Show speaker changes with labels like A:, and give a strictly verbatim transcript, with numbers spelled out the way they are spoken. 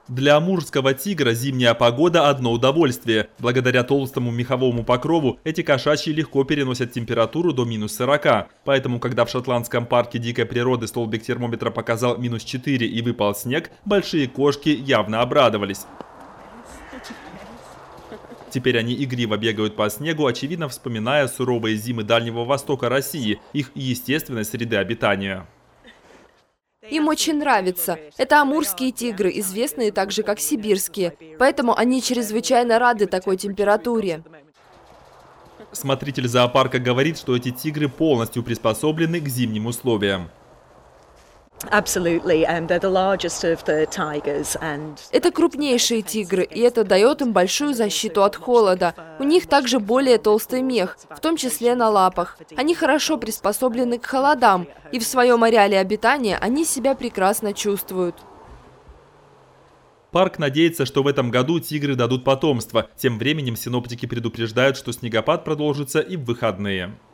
A: Для амурского тигра зимняя погода – одно удовольствие. Благодаря толстому меховому покрову эти кошачьи легко переносят температуру до минус сорока. Поэтому, когда в шотландском парке дикой природы столбик термометра показал минус четыре и выпал снег, большие кошки явно обрадовались. Теперь они игриво бегают по снегу, очевидно вспоминая суровые зимы Дальнего Востока России, их естественной среды обитания.
B: Им очень нравится. Это амурские тигры, известные также как сибирские. Поэтому они чрезвычайно рады такой температуре.
A: Смотритель зоопарка говорит, что эти тигры полностью приспособлены к зимним условиям.
B: Это крупнейшие тигры, и это дает им большую защиту от холода. У них также более толстый мех, в том числе на лапах. Они хорошо приспособлены к холодам, и в своем ареале обитания они себя прекрасно чувствуют.
A: Парк надеется, что в этом году тигры дадут потомство. Тем временем синоптики предупреждают, что снегопад продолжится и в выходные.